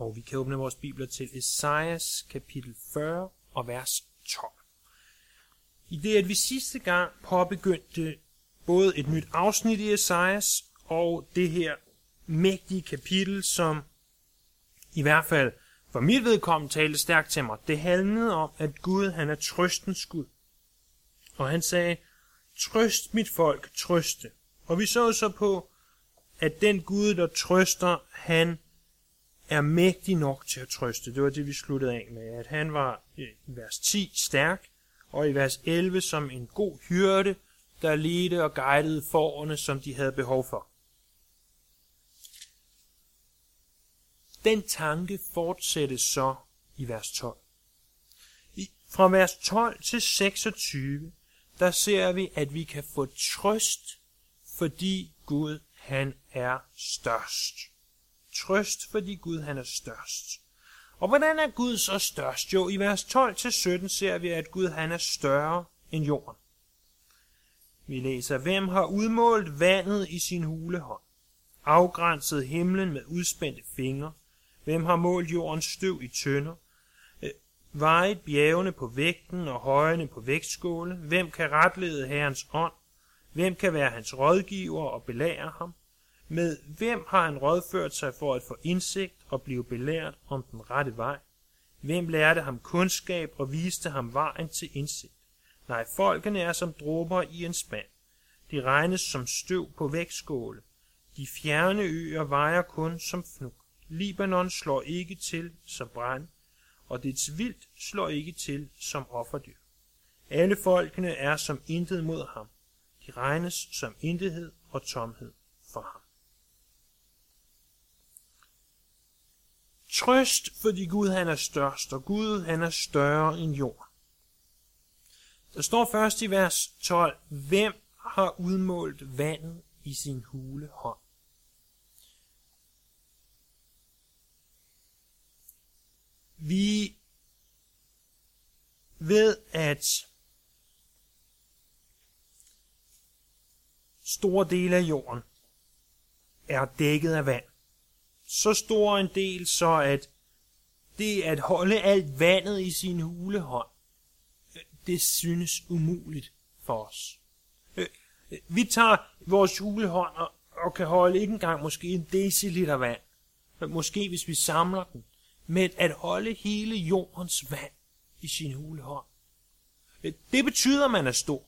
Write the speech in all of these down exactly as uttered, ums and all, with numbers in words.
Og vi kan åbne vores bibler til Esajas kapitel fyrre og vers tolv. I det, at vi sidste gang påbegyndte både et nyt afsnit i Esajas og det her mægtige kapitel, som i hvert fald for mit vedkommende talte stærkt til mig. Det handlede om, at Gud, han er trøstens Gud. Og han sagde, trøst mit folk, trøste. Og vi så så på, at den Gud, der trøster, han er mægtig nok til at trøste. Det var det, vi sluttede af med. At han var i vers ti stærk, og i vers elleve som en god hyrde, der ledte og guidede fårene, som de havde behov for. Den tanke fortsættes så i vers tolv. I, fra vers tolv til seksogtyve, der ser vi, at vi kan få trøst, fordi Gud, han er størst. Trøst, fordi Gud, han er størst. Og hvordan er Gud så størst? Jo, i vers tolv til sytten ser vi, at Gud, han er større end jorden. Vi læser, hvem har udmålt vandet i sin hulehånd, afgrænset himlen med udspændte fingre, hvem har målt jordens støv i tønder, vejet bjergene på vægten og højene på vægtskåle, hvem kan retlede Herrens ånd, hvem kan være hans rådgiver og belære ham, med hvem har han rådført sig for at få indsigt og blive belært om den rette vej, hvem lærte ham kundskab og viste ham vejen til indsigt. Nej, folkene er som dråber i en spand, de regnes som støv på vægtskåle, de fjerne øer vejer kun som fnug. Libanon slår ikke til som brand, og dets vildt slår ikke til som offerdyr. Alle folkene er som intet mod ham. De regnes som intethed og tomhed for ham. Trøst, fordi Gud, han er størst, og Gud, han er større end jorden. Der står først i vers tolv, hvem har udmålt vandet i sin hule hånd? Vi ved, at store dele af jorden er dækket af vand. Så stor en del, så at det at holde alt vandet i sin hulehånd, det synes umuligt for os. Vi tager vores hulehånd og, og kan holde ikke engang måske en deciliter vand. Måske hvis vi samler den. Men at holde hele jordens vand i sin hulehånd, det betyder, at man er stor.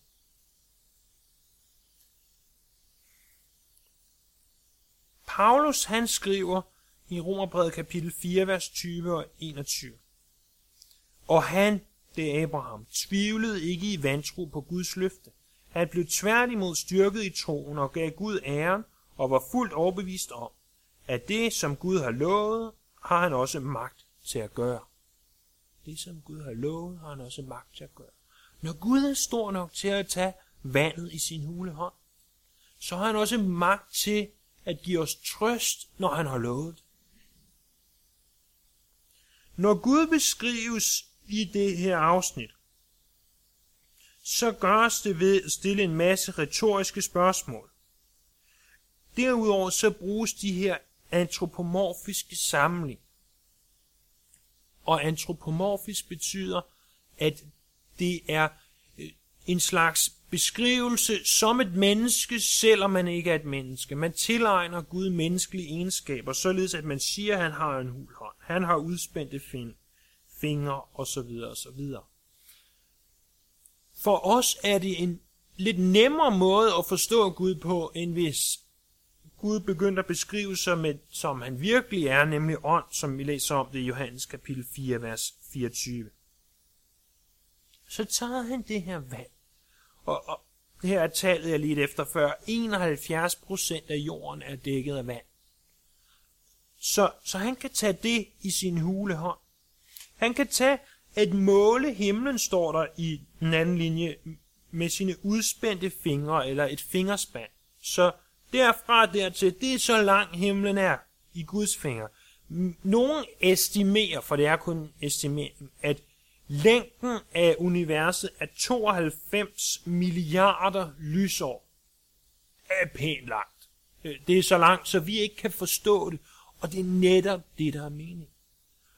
Paulus, han skriver i Romerbrevet kapitel fire, vers tyve og enogtyve. Og han, det er Abraham, tvivlede ikke i vantro på Guds løfte. Han blev tværtimod styrket i troen og gav Gud æren og var fuldt overbevist om, at det, som Gud har lovet, har han også magt til at gøre. Det, som Gud har lovet, har han også magt til at gøre. Når Gud er stor nok til at tage vandet i sin hulehånd, så har han også magt til at give os trøst, når han har lovet. Når Gud beskrives i det her afsnit, så gøres det ved at stille en masse retoriske spørgsmål. Derudover så bruges de her antropomorfiske samling. Og antropomorfisk betyder, at det er en slags beskrivelse som et menneske, selvom man ikke er et menneske. Man tilegner Gud menneskelige egenskaber, således at man siger, at han har en hul hånd, han har udspændte fingre osv. osv. For os er det en lidt nemmere måde at forstå Gud på, end hvis Gud begyndte at beskrive sig med, som han virkelig er, nemlig ånd, som vi læser om det i Johannes kapitel fire, vers fireogtyve. Så tager han det her vand, og, og det her er tallet jeg lidt efter før, enoghalvfjerds procent af jorden er dækket af vand. Så, så han kan tage det i sin hulehånd. Han kan tage at måle himlen, står der i den anden linje, med sine udspændte fingre, eller et fingerspand. Så derfra dertil, det er så lang himlen er i Guds fingre. Nogen estimerer, for det er kun estimering, at længden af universet er tooghalvfems milliarder lysår. Det er pænt langt. Det er så langt, så vi ikke kan forstå det, og det er netop det, der er meningen.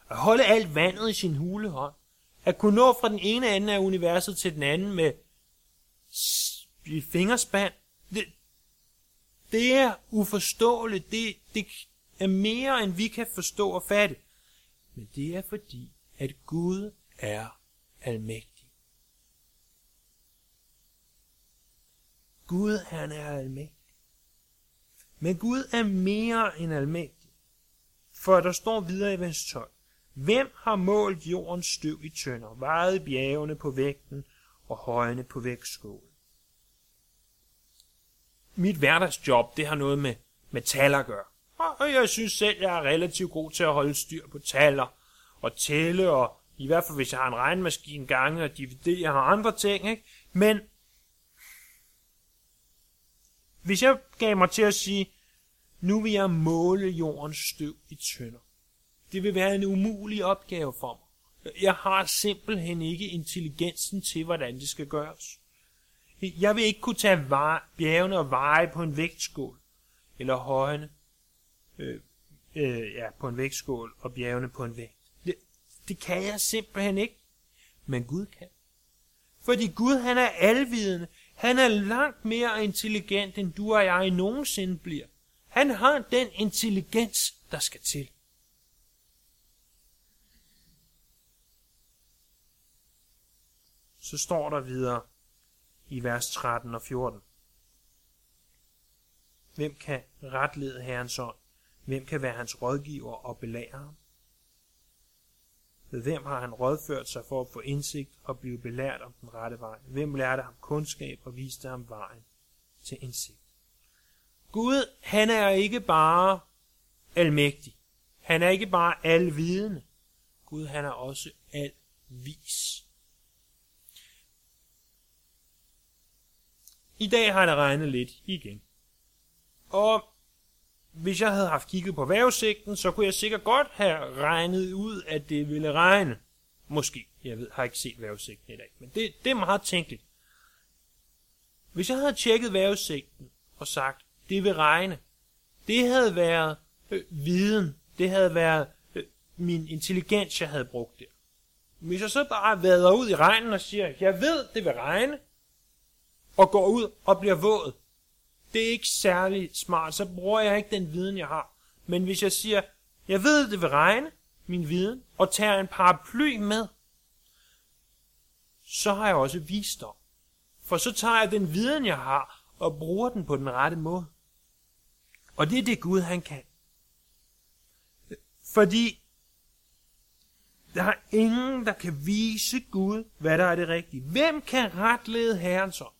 At holde alt vandet i sin hulehånd. At kunne nå fra den ene ende af universet til den anden med fingerspand. Det, det er uforståeligt. Det, det er mere, end vi kan forstå og fatte. Men det er fordi, at Gud er almægtig. Gud, han er almægtig. Men Gud er mere end almægtig. For der står videre i vers tolv. Hvem har målt jordens støv i tønder, vejet bjergene på vægten og højene på vægtskålen? Mit hverdagsjob, det har noget med, med tal at gøre. Og jeg synes selv, jeg er relativt god til at holde styr på taller og tælle, og i hvert fald hvis jeg har en regnmaskine gange og dividere og andre ting, ikke? Men hvis jeg gav mig til at sige, nu vil jeg måle jordens støv i tønder. Det vil være en umulig opgave for mig. Jeg har simpelthen ikke intelligensen til, hvordan det skal gøres. Jeg vil ikke kunne tage bjergene og veje på en vægtskål, eller højene øh, øh, ja, på en vægtskål og bjergene på en vægt. Det, det kan jeg simpelthen ikke, men Gud kan. Fordi Gud, han er alvidende. Han er langt mere intelligent, end du og jeg nogensinde bliver. Han har den intelligens, der skal til. Så står der videre i vers tretten og fjorten. Hvem kan retlede Herrens ånd? Hvem kan være hans rådgiver og belære ham? Ved hvem har han rådført sig for at få indsigt og blive belært om den rette vej? Hvem lærte ham kundskab og viste ham vejen til indsigt? Gud, han er ikke bare almægtig. Han er ikke bare alvidende. Gud, han er også alvis. I dag har det regnet lidt igen. Og hvis jeg havde haft kigget på vejrudsigten, så kunne jeg sikkert godt have regnet ud, at det ville regne. Måske. Jeg ved, har ikke set vejrudsigten i dag. Men det, det er meget tænkeligt. Hvis jeg havde tjekket vejrudsigten og sagt, det vil regne, det havde været øh, viden. Det havde været øh, min intelligens, jeg havde brugt der. Hvis jeg så bare vader ud i regnen og siger, jeg ved, det vil regne, og går ud og bliver våd, det er ikke særlig smart, så bruger jeg ikke den viden, jeg har. Men hvis jeg siger, jeg ved, det vil regne, min viden, og tager en paraply med, så har jeg også visdom. For så tager jeg den viden, jeg har, og bruger den på den rette måde. Og det er det Gud, han kan. Fordi der er ingen, der kan vise Gud, hvad der er det rigtige. Hvem kan retlede Herrens ånd?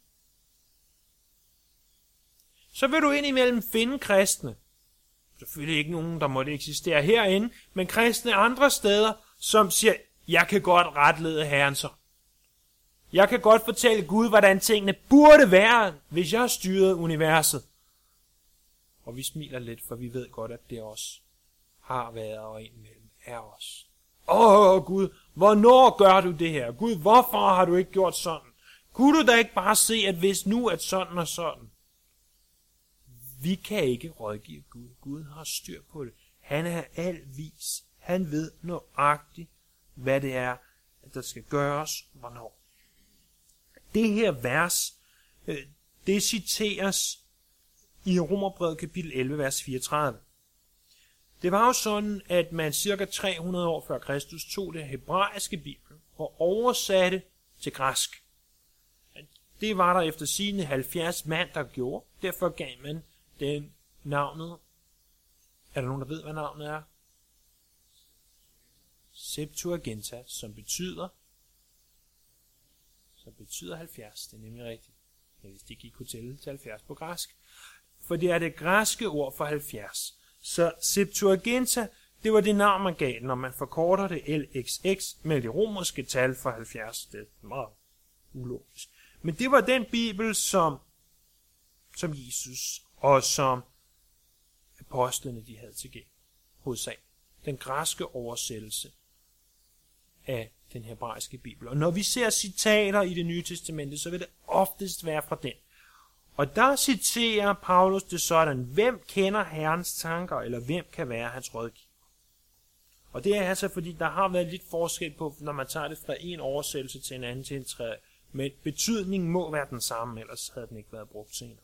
Så vil du indimellem finde kristne. Selvfølgelig ikke nogen, der måtte eksistere herinde, men kristne andre steder, som siger, jeg kan godt retlede Herrens ånd. Jeg kan godt fortælle Gud, hvordan tingene burde være, hvis jeg styrede universet. Og vi smiler lidt, for vi ved godt, at det også har været og indimellem er os. Åh Gud, hvornår gør du det her? Gud, hvorfor har du ikke gjort sådan? Kunne du da ikke bare se, at hvis nu at sådan og sådan? Vi kan ikke rådgive Gud. Gud har styr på det. Han er alvis. Han ved nøjagtigt, hvad det er, der skal gøres, hvornår. Det her vers, det citeres i Romerbrevet kapitel elleve, vers fireogtredive. Det var jo sådan, at man cirka tre hundrede år før Kristus tog det hebraiske bibel og oversatte til græsk. Det var der efter sigende halvfjerds mand, der gjorde. Derfor gav man den navnet. Er der nogen, der ved, hvad navnet er? Septuaginta, som betyder som betyder halvfjerds. Det er nemlig rigtigt. Jeg vidste ikke, I kunne tælle til halvfjerds på græsk. For det er det græske ord for halvfjerds. Så Septuaginta, det var det navn, man gav, når man forkorter det L X X med det romerske tal for halvfjerds. Det er meget ulogisk. Men det var den bibel, som, som Jesus og som apostlene de havde tilgængeligt hovedsag. Den græske oversættelse af den hebraiske bibel. Og når vi ser citater i det nye testamente, så vil det oftest være fra den. Og der citerer Paulus det sådan, hvem kender Herrens tanker, eller hvem kan være hans rådgiver? Og det er altså, fordi der har været lidt forskel på, når man tager det fra en oversættelse til en anden til en tredje. Men betydningen må være den samme, ellers havde den ikke været brugt senere.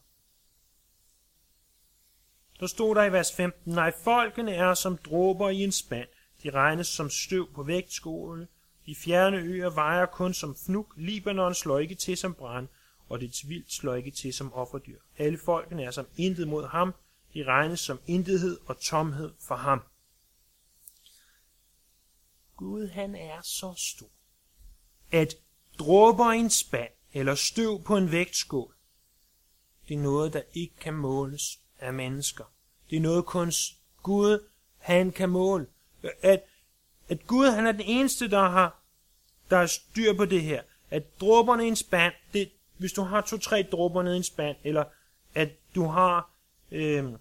Der stod der i vers femten, nej, folkene er som dråber i en spand. De regnes som støv på vægtskåle. De fjerne øer vejer kun som fnug. Libanon slår ikke til som brand, og det vildt slår ikke til som offerdyr. Alle folkene er som intet mod ham. De regnes som intethed og tomhed for ham. Gud, han er så stor, at dråber i en spand eller støv på en vægtskål, det er noget, der ikke kan måles af mennesker. Det er noget, kun Gud, han kan måle. At, at Gud, han er den eneste, der har der er styr på det her. At dråberne i en spand, det, hvis du har to-tre dråber ned i en spand, eller at du har øh,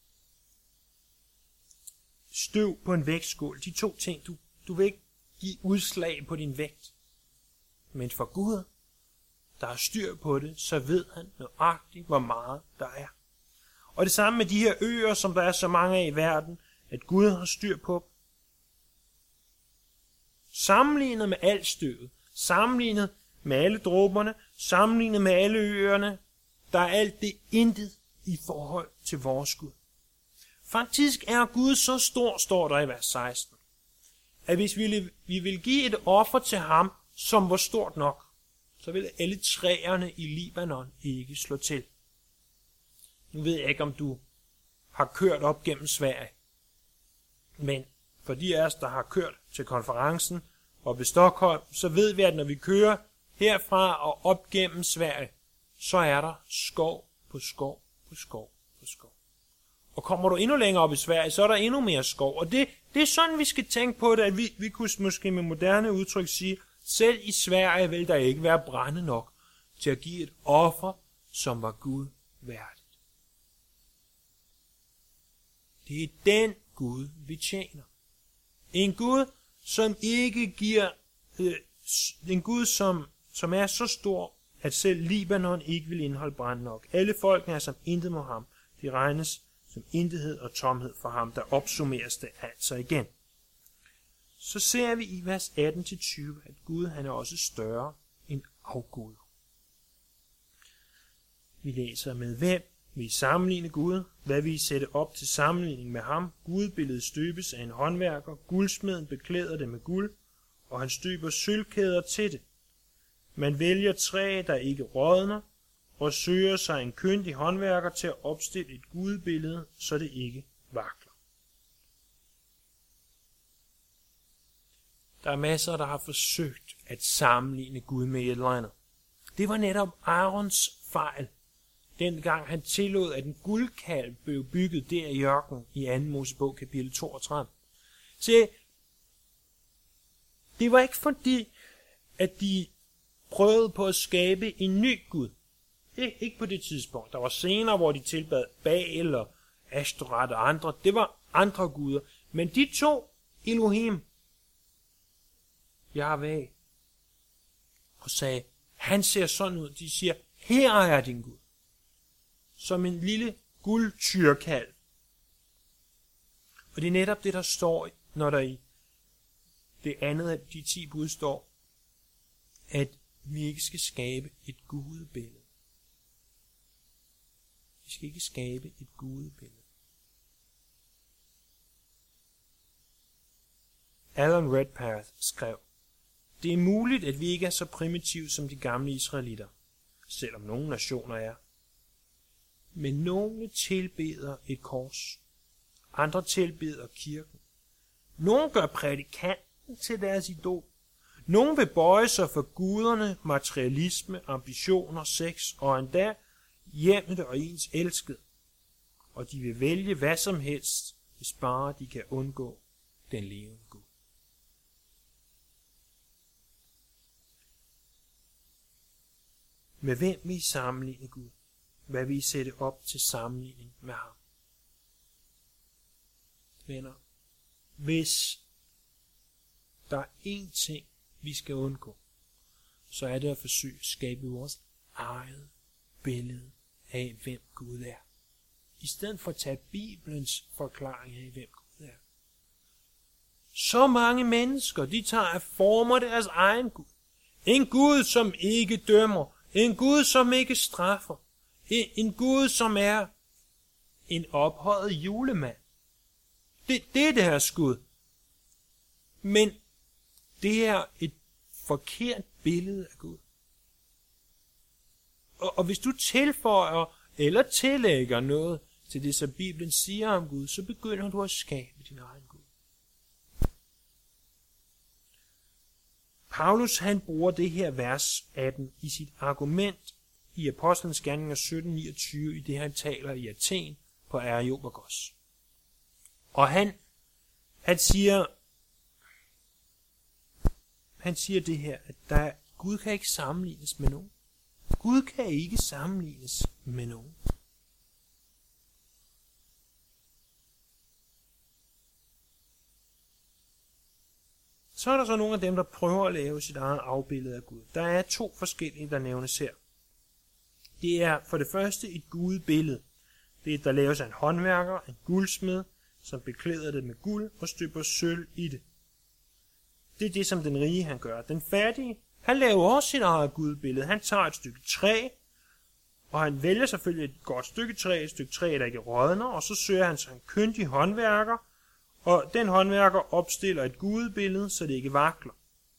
støv på en vægtskål, de to ting, du, du vil ikke give udslag på din vægt. Men for Gud, der har styr på det, så ved han nøjagtigt, hvor meget der er. Og det samme med de her øer, som der er så mange af i verden, at Gud har styr på. Sammenlignet med alt støvet, sammenlignet med alle dråberne, sammenlignet med alle øerne, der er alt det intet i forhold til vores Gud. Faktisk er Gud så stor, står der i vers seksten, at hvis vi, vi vil give et offer til ham, som var stort nok, så vil alle træerne i Libanon ikke slå til. Nu ved jeg ikke, om du har kørt op gennem Sverige, men for de af os, der har kørt til konferencen og ved Stockholm, så ved vi, at når vi kører herfra og op gennem Sverige, så er der skov på skov på skov på skov. Og kommer du endnu længere op i Sverige, så er der endnu mere skov. Og det, det er sådan, vi skal tænke på det, at vi, vi kunne måske med moderne udtryk sige, selv i Sverige vil der ikke være brænde nok til at give et offer, som var Gud værdigt. Det er den Gud, vi tjener. En Gud, som ikke giver, øh, en Gud, som, som er så stor, at selv Libanon ikke vil indeholde brand nok. Alle folkene er som intet mod ham. De regnes som intethed og tomhed for ham, der opsummeres det altså igen. Så ser vi i vers atten til tyve, at Gud han er også større end afguder. Vi læser med hvem vi sammenligne Gud, hvad vi sætte op til sammenligning med ham. Gudbilledet støbes af en håndværker, guldsmeden beklæder det med guld, og han støber sølvkæder til det. Man vælger træ, der ikke rådner, og søger sig en kyndig håndværker til at opstille et gudbillede, så det ikke vakler. Der er masser, der har forsøgt at sammenligne Gud med et eller andet. Det var netop Aarons fejl, dengang han tillod, at en guldkalv blev bygget der i ørkenen i anden Mosebog kapitel toogtredive. Så det var ikke fordi, at de prøvede på at skabe en ny Gud. Det ikke på det tidspunkt. Der var senere, hvor de tilbad Baal og Ashtoreth og andre. Det var andre guder. Men de to, Elohim, Jahve, og sagde, han ser sådan ud. De siger, her er din Gud. Som en lille guldtyrkalv. Og det er netop det, der står, når der i det andet af de ti bud står, at vi ikke skal skabe et gudebillede. Vi skal ikke skabe et gudebillede. Alan Redpath skrev, det er muligt, at vi ikke er så primitive som de gamle israelitter, selvom nogle nationer er. Men nogle tilbeder et kors. Andre tilbeder kirken. Nogle gør prædikanten til deres idol. Nogle vil bøje sig for guderne, materialisme, ambitioner, sex og endda hjemmet og ens elskede. Og de vil vælge hvad som helst, hvis bare de kan undgå den levende Gud. Med hvem vil I sammenligne Gud? Hvad vil I sætte op til sammenligning med ham? Venner, hvis der er én ting, vi skal undgå, så er det at forsøge at skabe vores eget billede af, hvem Gud er. I stedet for at tage Bibelens forklaring af, hvem Gud er, så mange mennesker, de tager og former deres egen Gud. En Gud, som ikke dømmer. En Gud, som ikke straffer. En, en Gud, som er en ophøjet julemand. Det, det er deres Gud. Men det er et forkert billede af Gud. Og, og hvis du tilføjer eller tillægger noget til det, som Bibelen siger om Gud, så begynder du at skabe din egen Gud. Paulus han bruger det her vers atten i sit argument i Apostlenes Gerninger sytten niogtyve, i det han taler i Athen på Areopagos. Og han, han siger, han siger det her, at der, Gud kan ikke sammenlignes med nogen. Gud kan ikke sammenlignes med nogen. Så er der så nogle af dem, der prøver at lave sit eget afbillede af Gud. Der er to forskellige, der nævnes her. Det er for det første et gudbillede. Det er, der laves af en håndværker, en guldsmed, som beklæder det med guld og støber sølv i det. Det er det, som den rige han gør. Den fattige, han laver også sit eget gudbillede. Han tager et stykke træ, og han vælger selvfølgelig et godt stykke træ, et stykke træ, der ikke rådner, og så søger han sig en kyndig håndværker, og den håndværker opstiller et gudbillede, så det ikke vakler.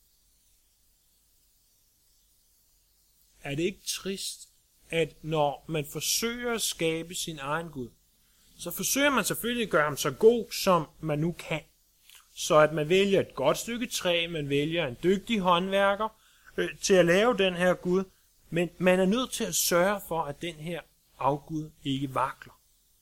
Er det ikke trist, at når man forsøger at skabe sin egen Gud, så forsøger man selvfølgelig at gøre ham så god, som man nu kan. Så at man vælger et godt stykke træ, man vælger en dygtig håndværker øh, til at lave den her Gud, men man er nødt til at sørge for, at den her afgud ikke vakler.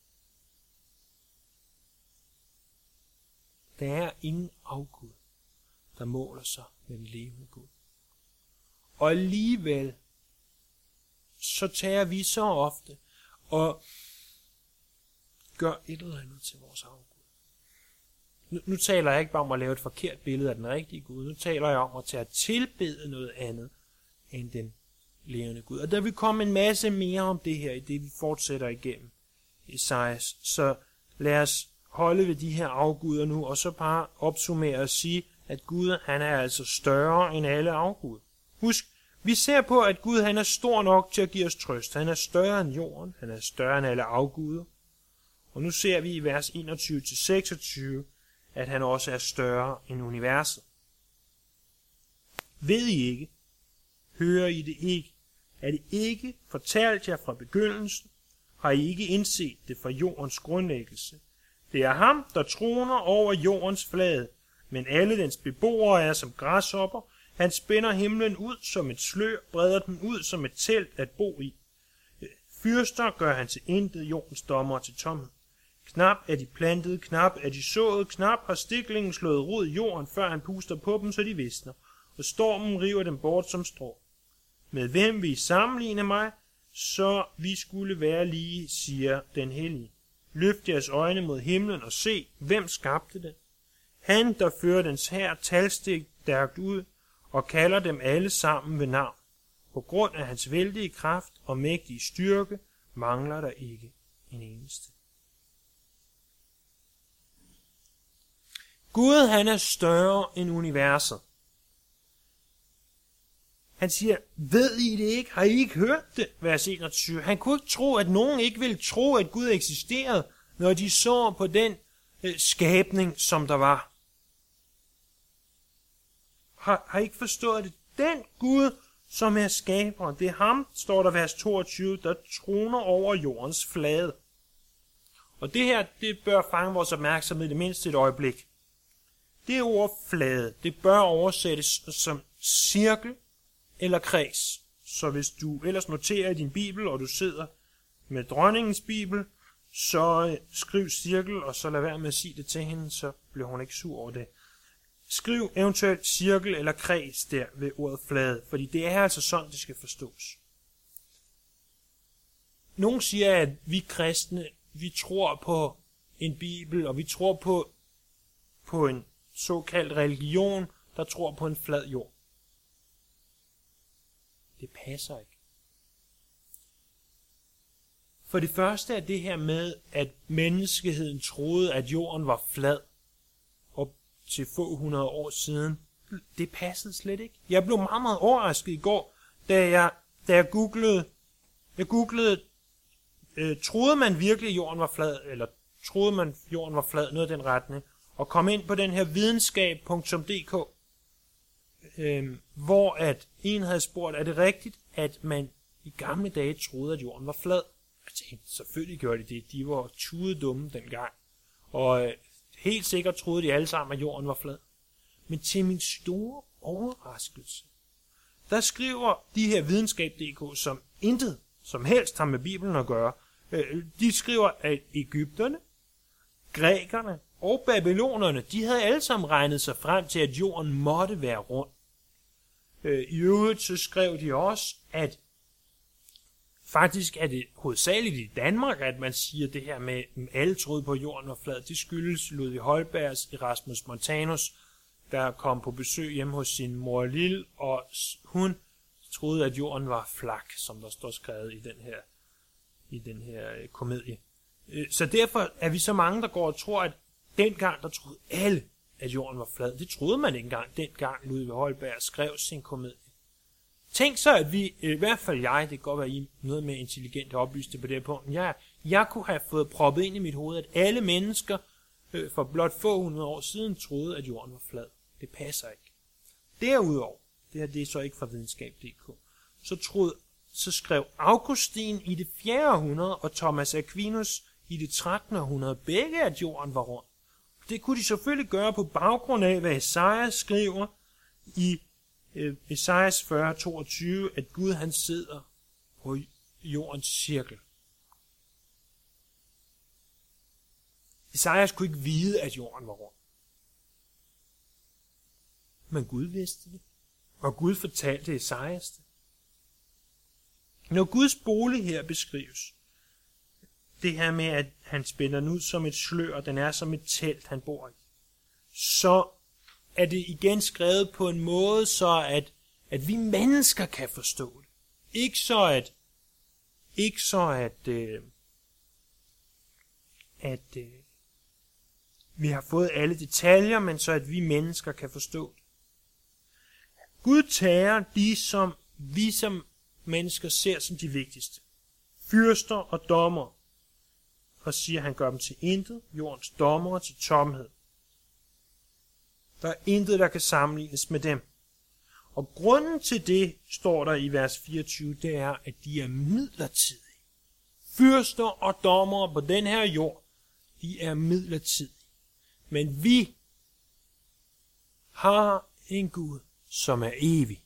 Der er ingen afgud, der måler sig med den levende Gud. Og alligevel, så tager vi så ofte og gør et eller andet til vores afgud. Nu, nu taler jeg ikke bare om at lave et forkert billede af den rigtige Gud. Nu taler jeg om at tage at tilbede noget andet end den levende Gud. Og der vil komme en masse mere om det her, i det vi fortsætter igennem Esajas. Så lad os holde ved de her afguder nu, og så bare opsummere og sige, at Gud han er altså større end alle afguder. Husk, vi ser på, at Gud han er stor nok til at give os trøst. Han er større end jorden, han er større end alle afguder. Og nu ser vi i vers enogtyve til seksogtyve, at han også er større end universet. Ved I ikke? Hører I det ikke? Er det ikke fortalt jer fra begyndelsen? Har I ikke indset det fra jordens grundlæggelse? Det er ham, der troner over jordens flade, men alle dens beboere er som græshopper. Han spænder himlen ud som et slør, breder den ud som et telt at bo i. Fyrster gør han til intet, jordens dommer til tomhed. Knap er de plantet, knap er de sået, knap har stiklingen slået rod i jorden, før han puster på dem, så de visner, og stormen river dem bort som strå. Med hvem vil I sammenligne mig, så vi skulle være lige, siger den hellige. Løft jeres øjne mod himlen og se, hvem skabte den. Han, der fører dens hær talstærkt ud og kalder dem alle sammen ved navn. På grund af hans vældige kraft og mægtige styrke mangler der ikke en eneste. Gud, han er større end universet. Han siger, ved I det ikke? Har I ikke hørt det? Vers enogtyve. Han kunne ikke tro, at nogen ikke ville tro, at Gud eksisterede, når de så på den øh, skabning, som der var. Har, har I ikke forstået det? Den Gud, som er skaber, det er ham, står der vers toogtyve, der troner over jordens flade. Og det her, det bør fange vores opmærksomhed i det mindste et øjeblik. Det ord flade, det bør oversættes som cirkel eller kreds. Så hvis du ellers noterer i din bibel, og du sidder med dronningens bibel, så skriv cirkel, og så lad være med at sige det til hende, så bliver hun ikke sur over det. Skriv eventuelt cirkel eller kreds der ved ordet flade, fordi det er altså sådan, det skal forstås. Nogle siger, at vi kristne, vi tror på en bibel, og vi tror på, på en såkaldt religion, der tror på en flad jord. Det passer ikke. For det første er det her med, at menneskeheden troede, at jorden var flad. Og til få hundrede år siden, det passede slet ikke. Jeg blev meget, meget overrasket i går, da jeg, da jeg googlede, jeg googlede, øh, troede man virkelig, jorden var flad, eller troede man, jorden var flad, noget af den retning, og kom ind på den her videnskab punktum d k, øh, hvor at en havde spurgt, er det rigtigt, at man i gamle dage troede, at jorden var flad? Jeg tænkte, selvfølgelig gjorde de det. De var tudedumme dengang. Og øh, helt sikkert troede de alle sammen, at jorden var flad. Men til min store overraskelse, der skriver de her videnskab punktum d k, som intet som helst har med Bibelen at gøre. Øh, de skriver, at egypterne, grækerne og babylonerne, de havde alle sammen regnet sig frem til, at jorden måtte være rund. Øh, I øvrigt så skrev de også, at faktisk er det hovedsageligt i Danmark, at man siger det her med, at alle troede på, at jorden var flad. Det skyldes Ludvig Holbergs Erasmus Montanus, der kom på besøg hjemme hos sin mor Lille, og hun troede, at jorden var flak, som der står skrevet i den her, i den her øh, komedie. Øh, så derfor er vi så mange, der går og tror, at dengang der troede alle, at jorden var flad. Det troede man ikke engang, dengang Ludvig Holberg skrev sin komedie. Tænk så, at vi, i hvert fald jeg, det kan godt være, I er noget mere intelligent og oplyste på det her punkt, jeg, jeg kunne have fået proppet ind i mit hoved, at alle mennesker øh, for blot få hundrede år siden troede, at jorden var flad. Det passer ikke. Derudover, det her det er så ikke fra videnskab punktum d k, så, troede, så skrev Augustin i det fjerde århundrede og Thomas Aquinas i det trettende århundrede begge, at jorden var rund. Det kunne de selvfølgelig gøre på baggrund af, hvad Esajas skriver i øh, Esajas fyrre toogtyve, at Gud han sidder på jordens cirkel. Esajas kunne ikke vide, at jorden var rund. Men Gud vidste det, og Gud fortalte Esajas det. Når Guds bolig her beskrives, det her med, at han spænder den ud som et slør, og den er som et telt, han bor i, så er det igen skrevet på en måde, så at, at vi mennesker kan forstå det. Ikke så at, ikke så at, øh, at øh, vi har fået alle detaljer, men så at vi mennesker kan forstå det. Gud tager de, som vi som mennesker ser som de vigtigste. Fyrster og dommer. Og siger, at han gør dem til intet, jordens dommere til tomhed. Der er intet, der kan sammenlignes med dem. Og grunden til det, står der i vers fireogtyve, det er, at de er midlertidige. Fyrster og dommere på den her jord, de er midlertidige. Men vi har en Gud, som er evig.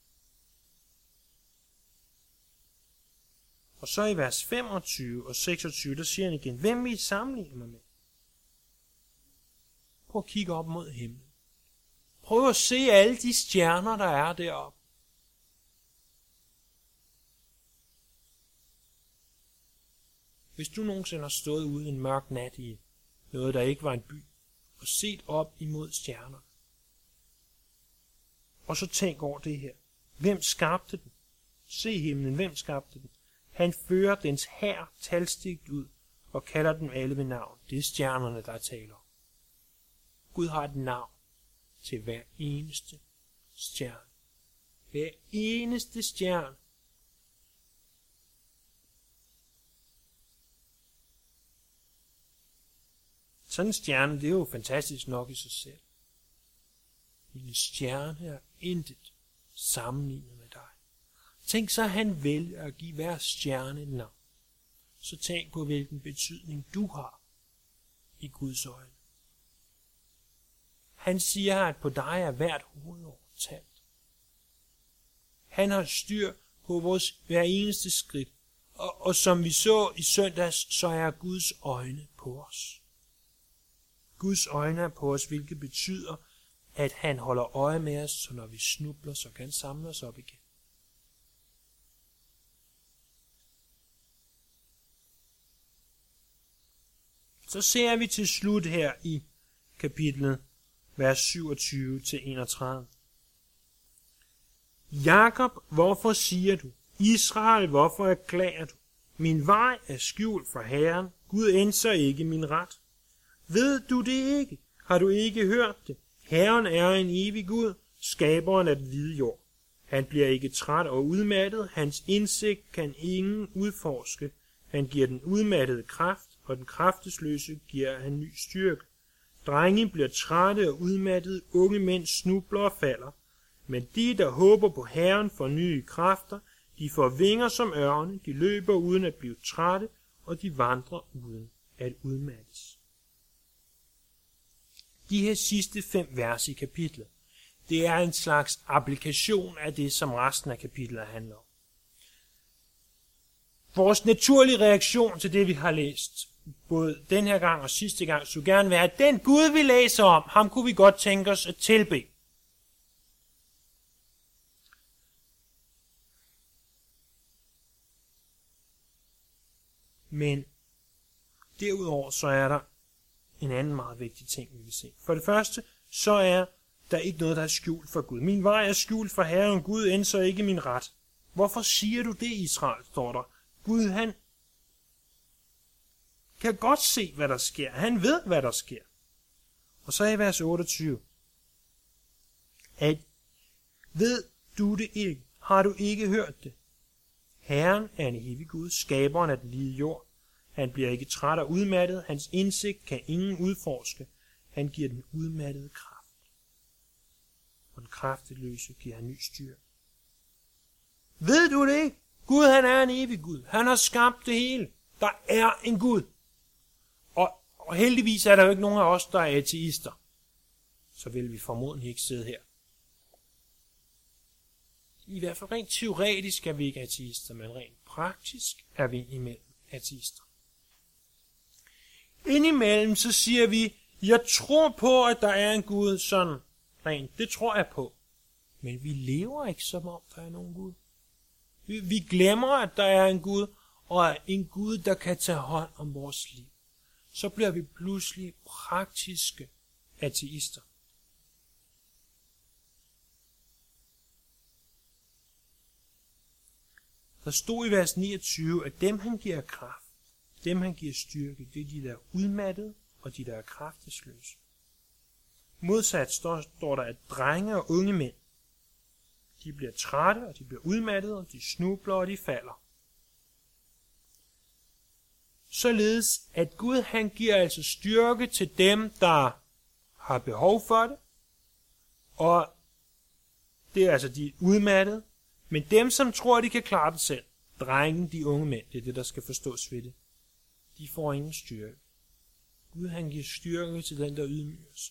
Og så i vers femogtyve og seksogtyve, der siger han igen, hvem vil I sammenligne mig med? Prøv at kigge op mod himlen. Prøv at se alle de stjerner, der er deroppe. Hvis du nogensinde har stået ude en mørk nat i noget, der ikke var en by, og set op imod stjerner, og så tænk over det her. Hvem skabte den? Se himlen, hvem skabte den? Han fører dens hær talstigt ud og kalder dem alle ved navn. Det er stjernerne, der taler. Gud har et navn til hver eneste stjerne. Hver eneste stjerne. Sådan en stjerne, det er jo fantastisk nok i sig selv. En stjerne er intet sammenlignet med dig. Tænk så, at han vælger at give hver stjerne et navn. Så tænk på, hvilken betydning du har i Guds øjne. Han siger, at på dig er hvert hovedår talt. Han har styr på vores hver eneste skridt. Og, og som vi så i søndags, så er Guds øjne på os. Guds øjne er på os, hvilket betyder, at han holder øje med os, så når vi snubler, så kan han samle os op igen. Så ser vi til slut her i kapitlet, vers syvogtyve til enogtredive. Jakob, hvorfor siger du? Israel, hvorfor erklærer du? Min vej er skjult for Herren. Gud ændrer ikke min ret. Ved du det ikke? Har du ikke hørt det? Herren er en evig Gud, skaberen af den hvide jord. Han bliver ikke træt og udmattet, hans indsigt kan ingen udforske. Han giver den udmattede kraft, og den kraftesløse giver han ny styrke. Drenge bliver trætte og udmattede, unge mænd snubler og falder. Men de, der håber på Herren, får nye kræfter. De får vinger som ørne, de løber uden at blive trætte, og de vandrer uden at udmattes. De her sidste fem vers i kapitlet, det er en slags applikation af det, som resten af kapitlet handler om. Vores naturlige reaktion til det, vi har læst, både den her gang og sidste gang, skulle gerne være, at den Gud, vi læser om, ham kunne vi godt tænke os at tilbede. Men derudover så er der en anden meget vigtig ting, vi vil se. For det første, så er der ikke noget, der er skjult for Gud. Min vej er skjult for Herren Gud, end så ikke min ret. Hvorfor siger du det, Israel, står der? Gud, han kan godt se, hvad der sker. Han ved, hvad der sker. Og så i vers otteogtyve. At ved du det ikke? Har du ikke hørt det? Herren er en evig Gud, skaberen af den hvide jord. Han bliver ikke træt og udmattet. Hans indsigt kan ingen udforske. Han giver den udmattede kraft. Og den krafteløse giver han ny styrke. Ved du det ikke? Gud, han er en evig Gud. Han har skabt det hele. Der er en Gud. Og, og heldigvis er der jo ikke nogen af os, der er ateister. Så vil vi formodentlig ikke sidde her. I hvert fald rent teoretisk er vi ikke ateister, men rent praktisk er vi imellem ateister. Indimellem så siger vi, jeg tror på, at der er en Gud sådan rent. Det tror jeg på. Men vi lever ikke som om, der er nogen Gud. Vi, vi glemmer, at der er en Gud, og er en Gud, der kan tage hånd om vores liv. Så bliver vi pludselig praktiske ateister. Der stod i vers niogtyve, at dem han giver kraft, dem han giver styrke, det er de, der er udmattede, og de, der er kraftesløse. Modsat står, står der, at drenge og unge mænd, de bliver trætte, og de bliver udmattede, og de snubler, og de falder. Således, at Gud han giver altså styrke til dem, der har behov for det, og det er altså de udmattede, men dem, som tror, de kan klare det selv, drengen, de unge mænd, det er det, der skal forstås ved det, de får ingen styrke. Gud han giver styrke til den, der ydmyger sig.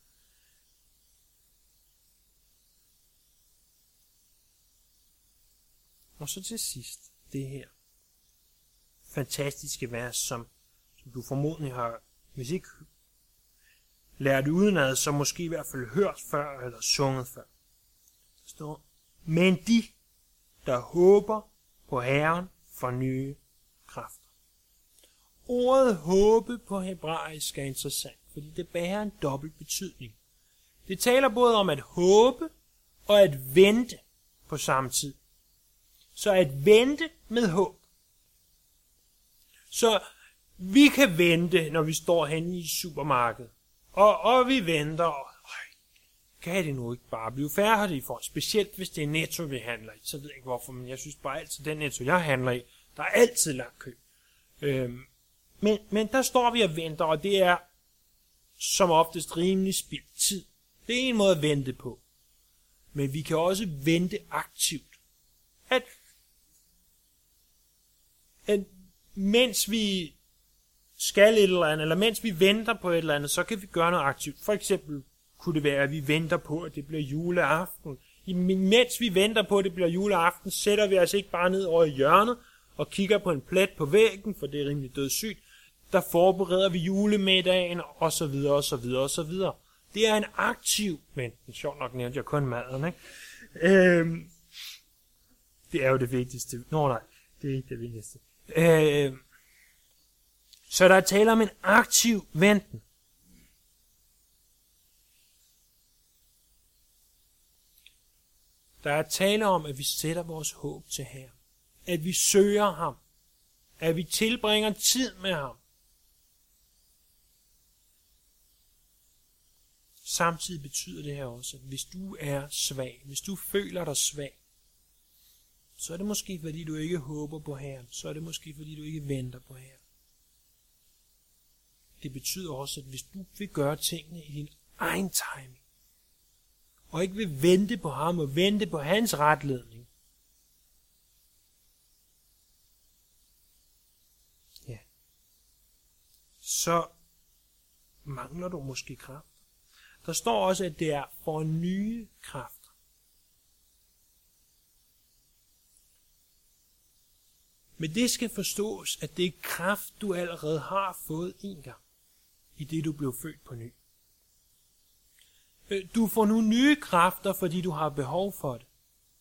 Og så til sidst, det her fantastiske vers, som, som du formodentlig har, hvis ikke lært udenad, så måske i hvert fald hørt før, eller sunget før. Der står, men de, der håber på Herren, får nye kræfter. Ordet håbe på hebraisk er interessant, fordi det bærer en dobbelt betydning. Det taler både om at håbe og at vente på samme tid. Så at vente med håb. Så vi kan vente, når vi står henne i supermarkedet. Og, og vi venter, og øj, kan det nu ikke bare blive færdigt for? Specielt hvis det er Netto, vi handler i. Så ved jeg ikke hvorfor, men jeg synes bare altid, den Netto, jeg handler i, der er altid lang kø. Øhm, men, men der står vi og venter, og det er som oftest rimelig spildt tid. Det er en måde at vente på. Men vi kan også vente aktivt. At, at mens vi skal et eller andet, eller mens vi venter på et eller andet, så kan vi gøre noget aktivt. For eksempel kunne det være, at vi venter på, at det bliver juleaften. Mens vi venter på, at det bliver juleaften, sætter vi altså ikke bare ned over hjørnet og kigger på en plet på væggen, for det er rimelig dødssygt. Der forbereder vi julemiddagen, og så videre, og så videre, og så videre. Det er en aktiv, men sjovt nok nævnte jeg kun maden, ikke? Øhm, det er jo det vigtigste. Nå nej, det er ikke det vigtigste. Øhm, så der er tale om en aktiv venten. Der er tale om, at vi sætter vores håb til Herren. At vi søger ham. At vi tilbringer tid med ham. Samtidig betyder det her også, at hvis du er svag, hvis du føler dig svag, så er det måske fordi du ikke håber på Herren, så er det måske fordi du ikke venter på Herren. Det betyder også, at hvis du vil gøre tingene i din egen timing, og ikke vil vente på ham og vente på hans retledning, ja, så mangler du måske kraft. Der står også, at det er for nye kræfter. Men det skal forstås, at det er kraft, du allerede har fået en gang, i det du blev født på ny. Du får nu nye kræfter, fordi du har behov for det.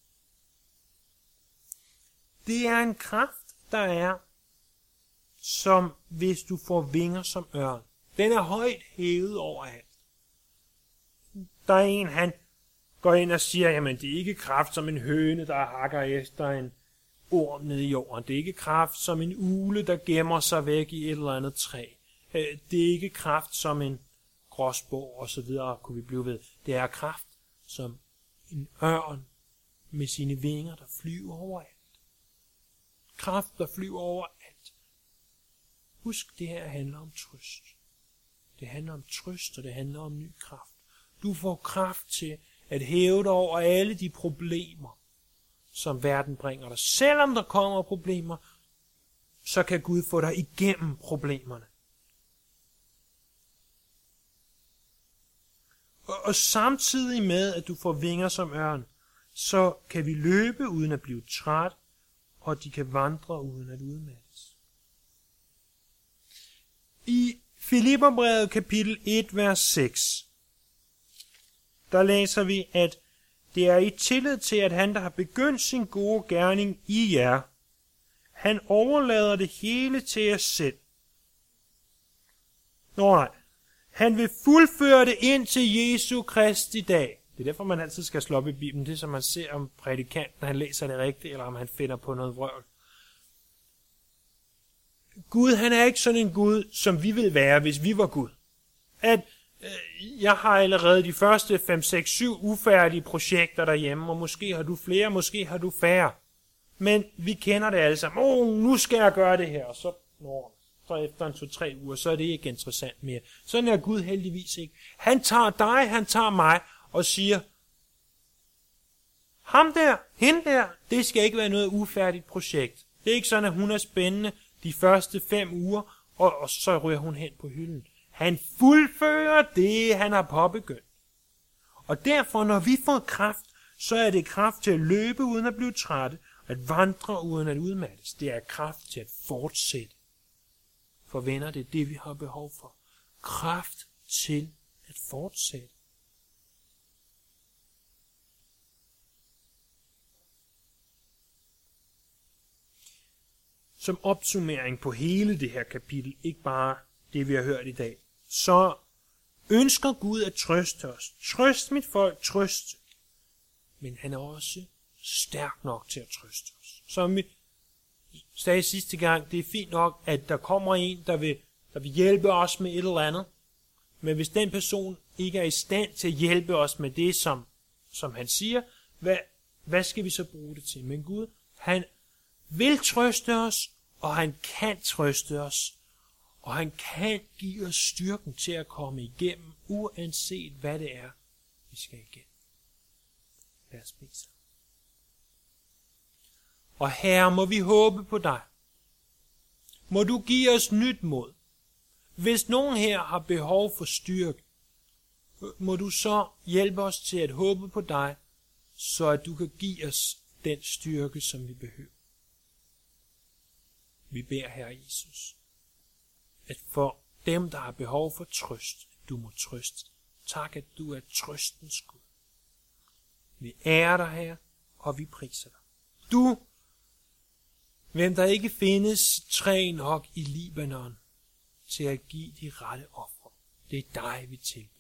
Det er en kraft, der er, som hvis du får vinger som ørn. Den er højt hævet over alt. Der er en, han går ind og siger, jamen det er ikke kraft som en høne, der hakker efter en orm nede i jorden. Det er ikke kraft som en ugle, der gemmer sig væk i et eller andet træ. Det er ikke kraft som en gråspurv og så videre, kunne vi blive ved. Det er kraft som en ørn med sine vinger, der flyver overalt. Kraft, der flyver overalt. Husk, det her handler om trøst. Det handler om trøst, og det handler om ny kraft. Du får kraft til at hæve dig over alle de problemer, som verden bringer dig. Selvom der kommer problemer, så kan Gud få dig igennem problemerne. Og, og samtidig med, at du får vinger som ørn, så kan vi løbe uden at blive træt, og de kan vandre uden at udmattes. I Filipperbrevet kapitel et, vers seks, der læser vi, at det er i tillid til, at han, der har begyndt sin gode gerning i jer, han overlader det hele til jer selv. Nå nej, han vil fuldføre det ind til Jesu Kristi dag. Det er derfor, man altid skal slå op i Bibelen. Det er, som man ser, om prædikanten han læser det rigtigt, eller om han finder på noget vrøvl. Gud, han er ikke sådan en Gud, som vi vil være, hvis vi var Gud. At øh, jeg har allerede de første fem, seks, syv ufærdige projekter derhjemme, og måske har du flere, måske har du færre. Men vi kender det alle sammen. Åh, oh, nu skal jeg gøre det her. Og så, nå, så efter en to-tre uger, så er det ikke interessant mere. Sådan er Gud heldigvis ikke. Han tager dig, han tager mig, og siger, ham der, hende der, det skal ikke være noget ufærdigt projekt. Det er ikke sådan, at hun er spændende de første fem uger, og, og så ryger hun hen på hylden. Han fuldfører det, han har påbegyndt. Og derfor, når vi får kraft, så er det kraft til at løbe uden at blive trætte, at vandre uden at udmattes. Det er kraft til at fortsætte. For venner, det er det, vi har behov for. Kraft til at fortsætte. Som opsummering på hele det her kapitel, ikke bare det, vi har hørt i dag, så ønsker Gud at trøste os. Trøst mit folk, trøst. Men han er også stærk nok til at trøste os. Som vi sagde sidste gang, det er fint nok, at der kommer en, der vil, der vil hjælpe os med et eller andet. Men hvis den person ikke er i stand til at hjælpe os med det, som, som han siger, hvad, hvad skal vi så bruge det til? Men Gud, han vil trøste os, og han kan trøste os, og han kan give os styrken til at komme igennem, uanset hvad det er, vi skal igennem. Lad os bede sammen. Og Herre, må vi håbe på dig. Må du give os nyt mod. Hvis nogen her har behov for styrke, må du så hjælpe os til at håbe på dig, så at du kan give os den styrke, som vi behøver. Vi beder, Herre Jesus, at for dem, der har behov for trøst, du må trøste. Tak, at du er trøstens Gud. Vi ærer dig, Herre, og vi priser dig. Du, hvem der ikke findes træ nok i Libanon til at give de rette ofre, det er dig, vi tilbeder.